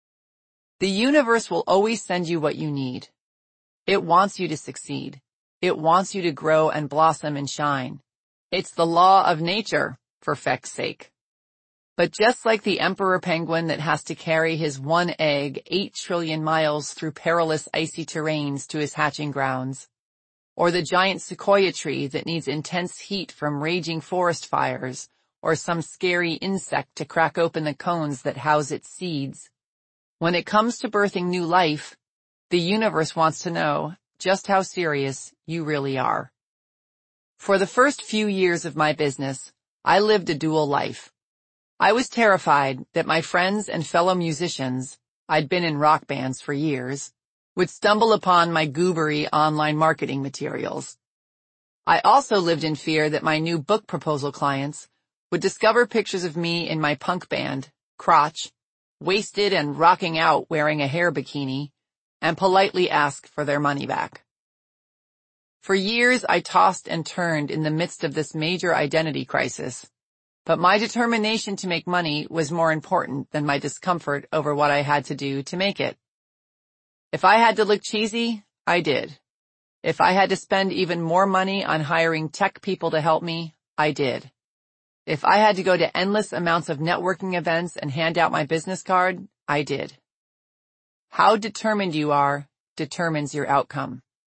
The universe will always send you what you need. It wants you to succeed. It wants you to grow and blossom and shine. It's the law of nature, for feck's sake. But just like the emperor penguin that has to carry his one egg eight trillion miles through perilous icy terrains to his hatching grounds, or the giant sequoia tree that needs intense heat from raging forest fires, or some scary insect to crack open the cones that house its seeds, when it comes to birthing new life, the universe wants to know just how serious you really are. For the first few years of my business, I lived a dual life. I was terrified that my friends and fellow musicians, I'd been in rock bands for years, would stumble upon my goobery online marketing materials. I also lived in fear that my new book proposal clients would discover pictures of me in my punk band, Crotch, wasted and rocking out wearing a hair bikini, and politely ask for their money back. For years I tossed and turned in the midst of this major identity crisis, but my determination to make money was more important than my discomfort over what I had to do to make it. If I had to look cheesy, I did. If I had to spend even more money on hiring tech people to help me, I did. If I had to go to endless amounts of networking events and hand out my business card, I did. How determined you are determines your outcome.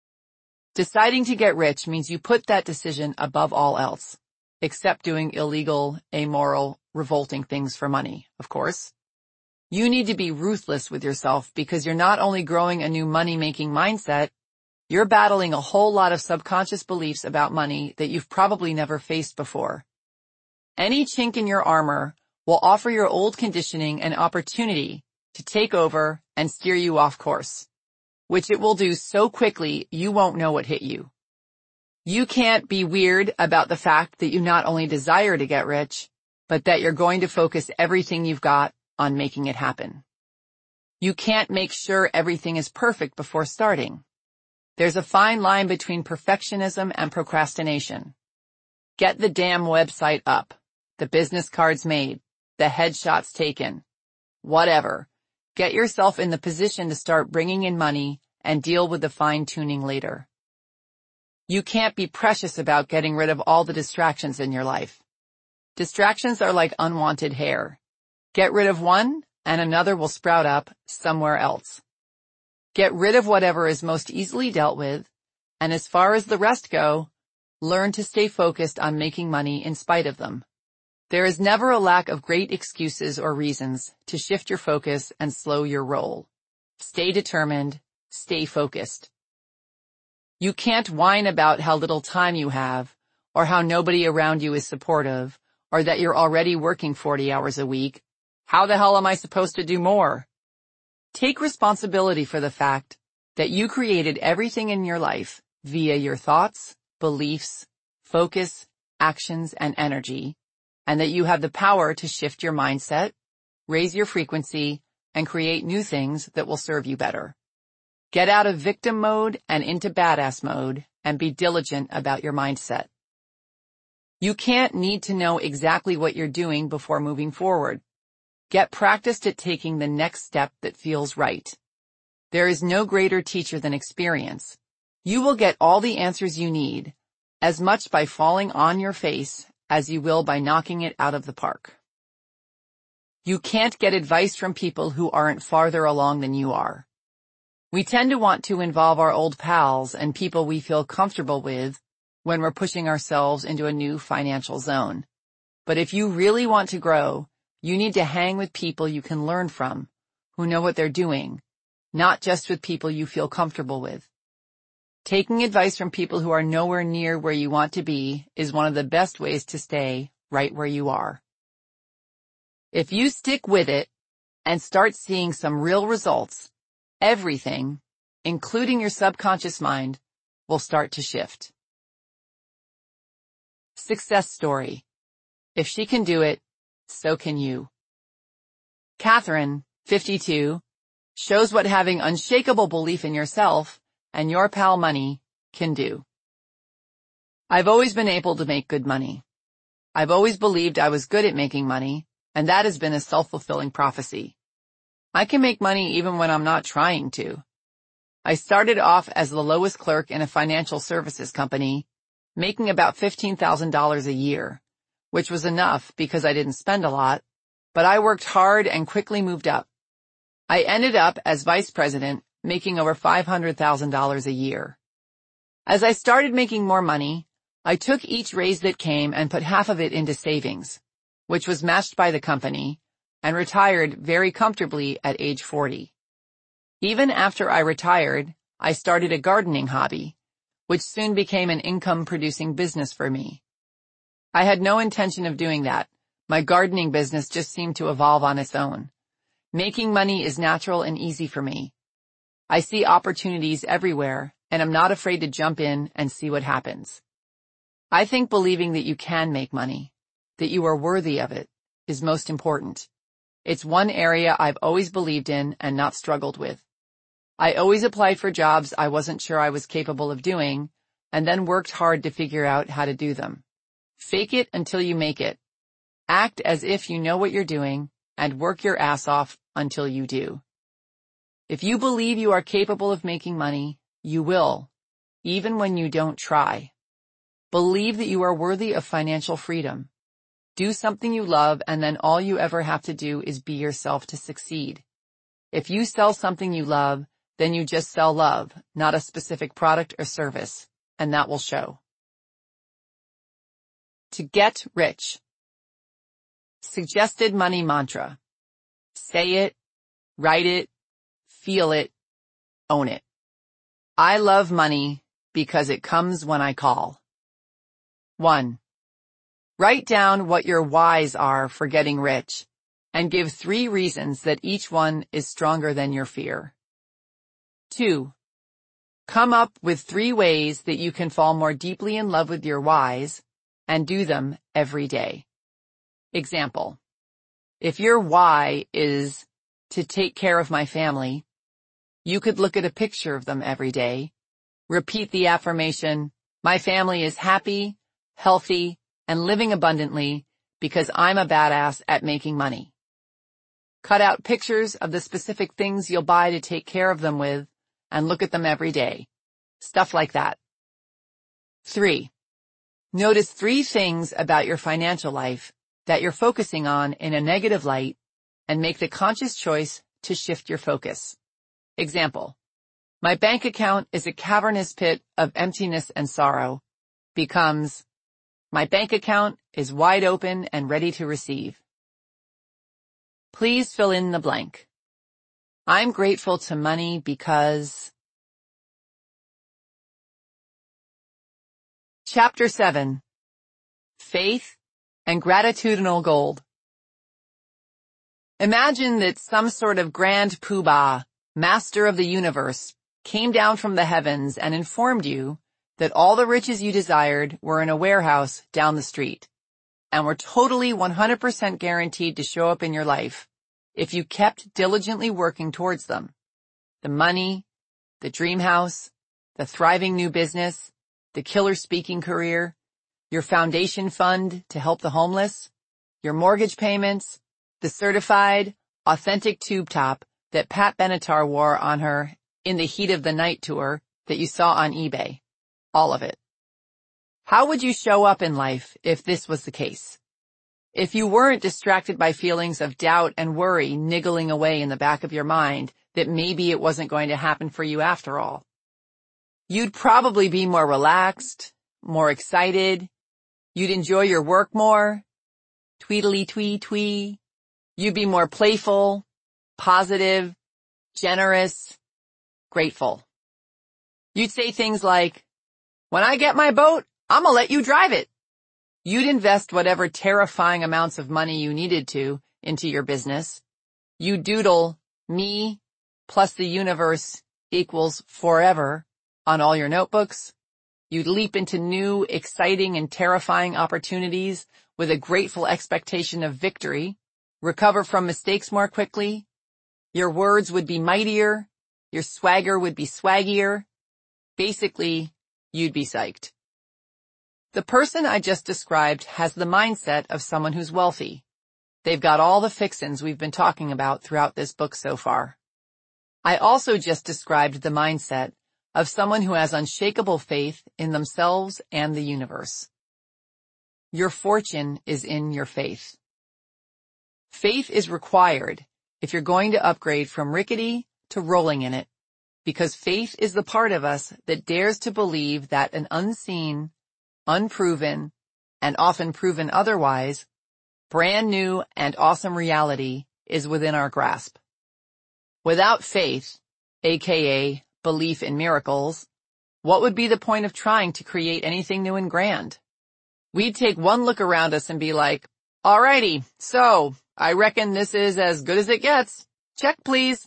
Deciding to get rich means you put that decision above all else, except doing illegal, amoral, revolting things for money, of course. You need to be ruthless with yourself because you're not only growing a new money-making mindset, you're battling a whole lot of subconscious beliefs about money that you've probably never faced before. Any chink in your armor will offer your old conditioning an opportunity to take over and steer you off course, which it will do so quickly you won't know what hit you. You can't be weird about the fact that you not only desire to get rich, but that you're going to focus everything you've got on making it happen. You can't make sure everything is perfect before starting. There's a fine line between perfectionism and procrastination. Get the damn website up, the business cards made, the headshots taken, whatever. Get yourself in the position to start bringing in money and deal with the fine-tuning later. You can't be precious about getting rid of all the distractions in your life. Distractions are like unwanted hair. Get rid of one, and another will sprout up somewhere else. Get rid of whatever is most easily dealt with, and as far as the rest go, learn to stay focused on making money in spite of them. There is never a lack of great excuses or reasons to shift your focus and slow your roll. Stay determined, stay focused. You can't whine about how little time you have, or how nobody around you is supportive, or that you're already working forty hours a week. How the hell am I supposed to do more? Take responsibility for the fact that you created everything in your life via your thoughts, beliefs, focus, actions, and energy, and that you have the power to shift your mindset, raise your frequency, and create new things that will serve you better. Get out of victim mode and into badass mode, and be diligent about your mindset. You can't need to know exactly what you're doing before moving forward. Get practiced at taking the next step that feels right. There is no greater teacher than experience. You will get all the answers you need, as much by falling on your face as you will by knocking it out of the park. You can't get advice from people who aren't farther along than you are. We tend to want to involve our old pals and people we feel comfortable with when we're pushing ourselves into a new financial zone. But if you really want to grow, you need to hang with people you can learn from, who know what they're doing, not just with people you feel comfortable with. Taking advice from people who are nowhere near where you want to be is one of the best ways to stay right where you are. If you stick with it and start seeing some real results, everything, including your subconscious mind, will start to shift. Success story. If she can do it, so can you. Catherine, fifty-two, shows what having unshakable belief in yourself and your pal money can do. I've always been able to make good money. I've always believed I was good at making money, and that has been a self-fulfilling prophecy. I can make money even when I'm not trying to. I started off as the lowest clerk in a financial services company, making about fifteen thousand dollars a year, which was enough because I didn't spend a lot, but I worked hard and quickly moved up. I ended up as vice president, making over five hundred thousand dollars a year. As I started making more money, I took each raise that came and put half of it into savings, which was matched by the company, and retired very comfortably at age forty. Even after I retired, I started a gardening hobby, which soon became an income-producing business for me. I had no intention of doing that. My gardening business just seemed to evolve on its own. Making money is natural and easy for me. I see opportunities everywhere, and I'm not afraid to jump in and see what happens. I think believing that you can make money, that you are worthy of it, is most important. It's one area I've always believed in and not struggled with. I always applied for jobs I wasn't sure I was capable of doing, and then worked hard to figure out how to do them. Fake it until you make it. Act as if you know what you're doing, and work your ass off until you do. If you believe you are capable of making money, you will, even when you don't try. Believe that you are worthy of financial freedom. Do something you love, and then all you ever have to do is be yourself to succeed. If you sell something you love, then you just sell love, not a specific product or service, and that will show. To get rich. Suggested money mantra. Say it, write it, feel it, own it. I love money because it comes when I call. One. Write down what your whys are for getting rich, and give three reasons that each one is stronger than your fear. Two. Come up with three ways that you can fall more deeply in love with your whys, and do them every day. Example. If your why is to take care of my family, you could look at a picture of them every day, repeat the affirmation, my family is happy, healthy, and living abundantly because I'm a badass at making money. Cut out pictures of the specific things you'll buy to take care of them with and look at them every day. Stuff like that. Three. Notice three things about your financial life that you're focusing on in a negative light and make the conscious choice to shift your focus. Example: my bank account is a cavernous pit of emptiness and sorrow becomes, my bank account is wide open and ready to receive. Please fill in the blank. I'm grateful to money because... Chapter seven. Faith and Gratitudinal Gold. Imagine that some sort of grand poobah, master of the universe, came down from the heavens and informed you that all the riches you desired were in a warehouse down the street, and were totally one hundred percent guaranteed to show up in your life if you kept diligently working towards them. The money, the dream house, the thriving new business, the killer speaking career, your foundation fund to help the homeless, your mortgage payments, the certified, authentic tube top that Pat Benatar wore on her In the Heat of the Night tour that you saw on eBay. All of it. How would you show up in life if this was the case? If you weren't distracted by feelings of doubt and worry niggling away in the back of your mind that maybe it wasn't going to happen for you after all. You'd probably be more relaxed, more excited. You'd enjoy your work more. Tweedly twee twee. You'd be more playful, positive, generous, grateful. You'd say things like, when I get my boat, I'm gonna let you drive it. You'd invest whatever terrifying amounts of money you needed to into your business. You'd doodle me plus the universe equals forever on all your notebooks. You'd leap into new, exciting, and terrifying opportunities with a grateful expectation of victory, recover from mistakes more quickly. Your words would be mightier. Your swagger would be swaggier. Basically, you'd be psyched. The person I just described has the mindset of someone who's wealthy. They've got all the fixins we've been talking about throughout this book so far. I also just described the mindset of someone who has unshakable faith in themselves and the universe. Your fortune is in your faith. Faith is required if you're going to upgrade from rickety to rolling in it, because faith is the part of us that dares to believe that an unseen, unproven, and often proven otherwise, brand new and awesome reality is within our grasp. Without faith, aka belief in miracles, what would be the point of trying to create anything new and grand? We'd take one look around us and be like, alrighty, so I reckon this is as good as it gets. Check, please.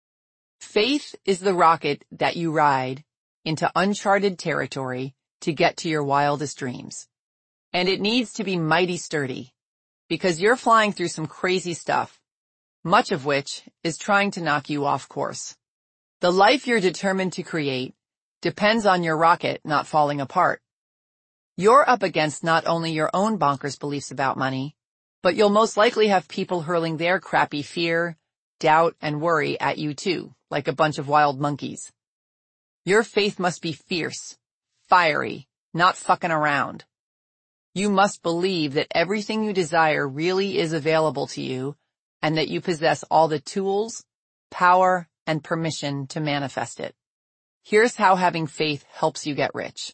Faith is the rocket that you ride into uncharted territory to get to your wildest dreams. And it needs to be mighty sturdy, because you're flying through some crazy stuff, much of which is trying to knock you off course. The life you're determined to create depends on your rocket not falling apart. You're up against not only your own bonkers beliefs about money, but you'll most likely have people hurling their crappy fear, doubt, and worry at you too, like a bunch of wild monkeys. Your faith must be fierce, fiery, not fucking around. You must believe that everything you desire really is available to you, and that you possess all the tools, power, and permission to manifest it. Here's how having faith helps you get rich.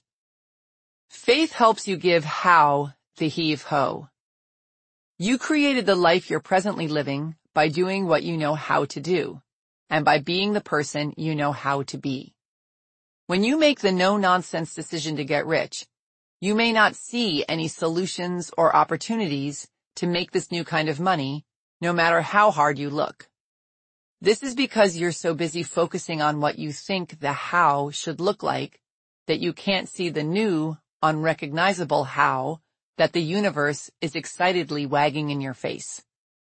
Faith helps you give how the heave-ho. You created the life you're presently living by doing what you know how to do, and by being the person you know how to be. When you make the no-nonsense decision to get rich, you may not see any solutions or opportunities to make this new kind of money, no matter how hard you look. This is because you're so busy focusing on what you think the how should look like that you can't see the new, unrecognizable how that the universe is excitedly wagging in your face.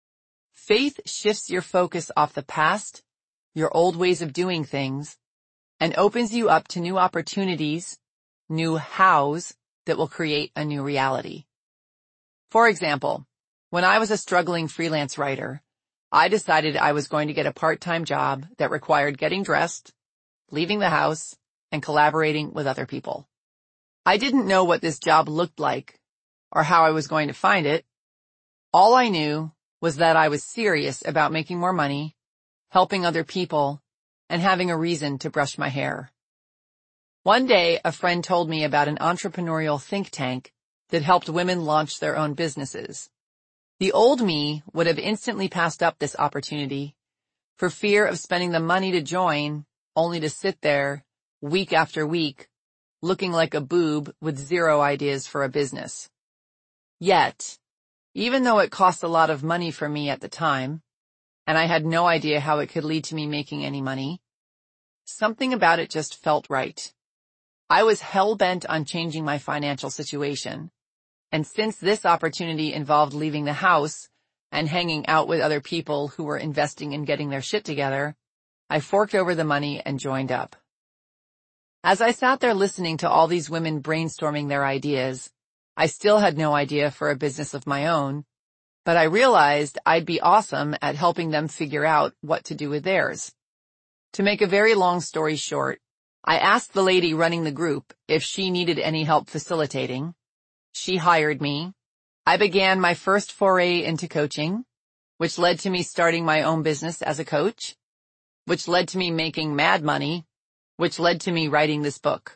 Faith shifts your focus off the past, your old ways of doing things, and opens you up to new opportunities, new hows that will create a new reality. For example, when I was a struggling freelance writer, I decided I was going to get a part-time job that required getting dressed, leaving the house, and collaborating with other people. I didn't know what this job looked like or how I was going to find it. All I knew was that I was serious about making more money, helping other people, and having a reason to brush my hair. One day, a friend told me about an entrepreneurial think tank that helped women launch their own businesses. The old me would have instantly passed up this opportunity for fear of spending the money to join, only to sit there, week after week, looking like a boob with zero ideas for a business. Yet, even though it cost a lot of money for me at the time, and I had no idea how it could lead to me making any money, something about it just felt right. I was hell-bent on changing my financial situation, and since this opportunity involved leaving the house and hanging out with other people who were investing in getting their shit together, I forked over the money and joined up. As I sat there listening to all these women brainstorming their ideas, I still had no idea for a business of my own, but I realized I'd be awesome at helping them figure out what to do with theirs. To make a very long story short, I asked the lady running the group if she needed any help facilitating. She hired me. I began my first foray into coaching, which led to me starting my own business as a coach, which led to me making mad money, which led to me writing this book.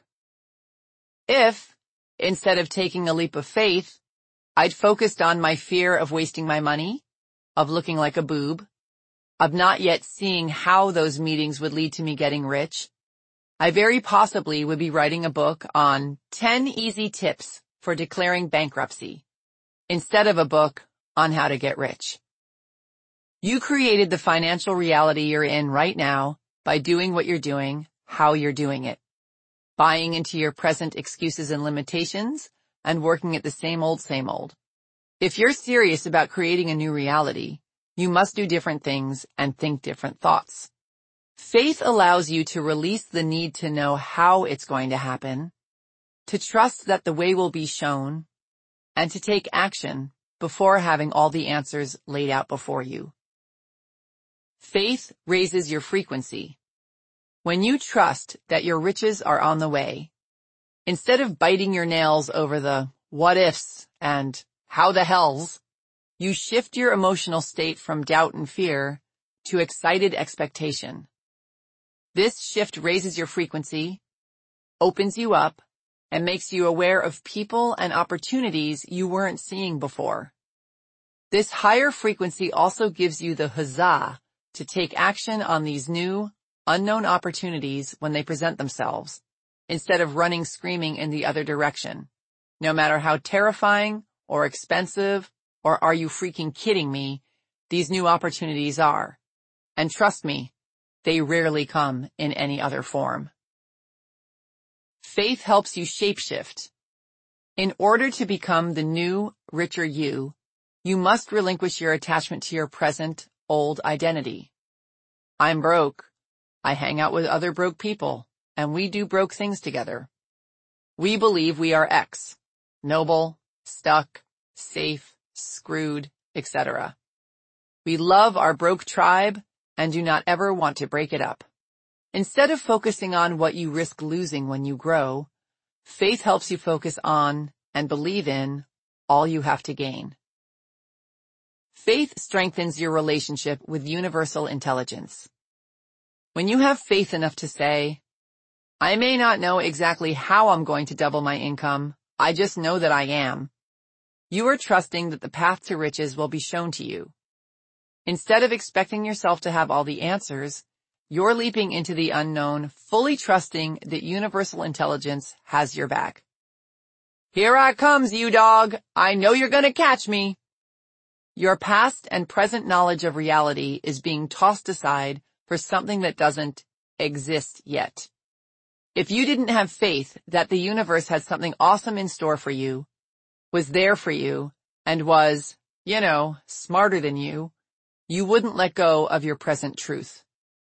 If, instead of taking a leap of faith, I'd focused on my fear of wasting my money, of looking like a boob, of not yet seeing how those meetings would lead to me getting rich, I very possibly would be writing a book on ten easy tips for declaring bankruptcy, instead of a book on how to get rich. You created the financial reality you're in right now by doing what you're doing, how you're doing it, buying into your present excuses and limitations, and working at the same old, same old. If you're serious about creating a new reality, you must do different things and think different thoughts. Faith allows you to release the need to know how it's going to happen, to trust that the way will be shown, and to take action before having all the answers laid out before you. Faith raises your frequency. When you trust that your riches are on the way, instead of biting your nails over the what ifs and how the hells, you shift your emotional state from doubt and fear to excited expectation. This shift raises your frequency, opens you up, and makes you aware of people and opportunities you weren't seeing before. This higher frequency also gives you the huzzah to take action on these new, unknown opportunities when they present themselves, instead of running screaming in the other direction, no matter how terrifying or expensive or are you freaking kidding me these new opportunities are. And trust me, they rarely come in any other form. Faith helps you shapeshift. In order to become the new, richer you, you must relinquish your attachment to your present, old identity. I'm broke. I hang out with other broke people, and we do broke things together. We believe we are X, noble, stuck, safe, screwed, et cetera. We love our broke tribe and do not ever want to break it up. Instead of focusing on what you risk losing when you grow, faith helps you focus on and believe in all you have to gain. Faith strengthens your relationship with universal intelligence. When you have faith enough to say, I may not know exactly how I'm going to double my income, I just know that I am, you are trusting that the path to riches will be shown to you. Instead of expecting yourself to have all the answers, you're leaping into the unknown, fully trusting that universal intelligence has your back. Here I comes, you dog. I know you're gonna catch me. Your past and present knowledge of reality is being tossed aside for something that doesn't exist yet. If you didn't have faith that the universe had something awesome in store for you, was there for you, and was, you know, smarter than you, you wouldn't let go of your present truth.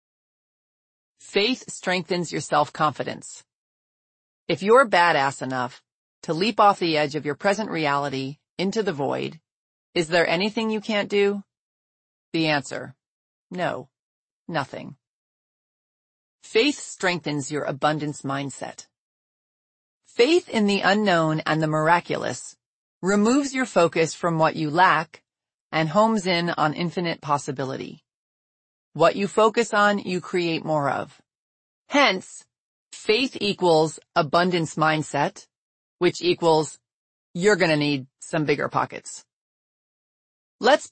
Faith strengthens your self-confidence. If you're badass enough to leap off the edge of your present reality into the void, is there anything you can't do? The answer, no, nothing. Faith strengthens your abundance mindset. Faith in the unknown and the miraculous removes your focus from what you lack and homes in on infinite possibility. What you focus on, you create more of. Hence, faith equals abundance mindset, which equals you're gonna need some bigger pockets. Let's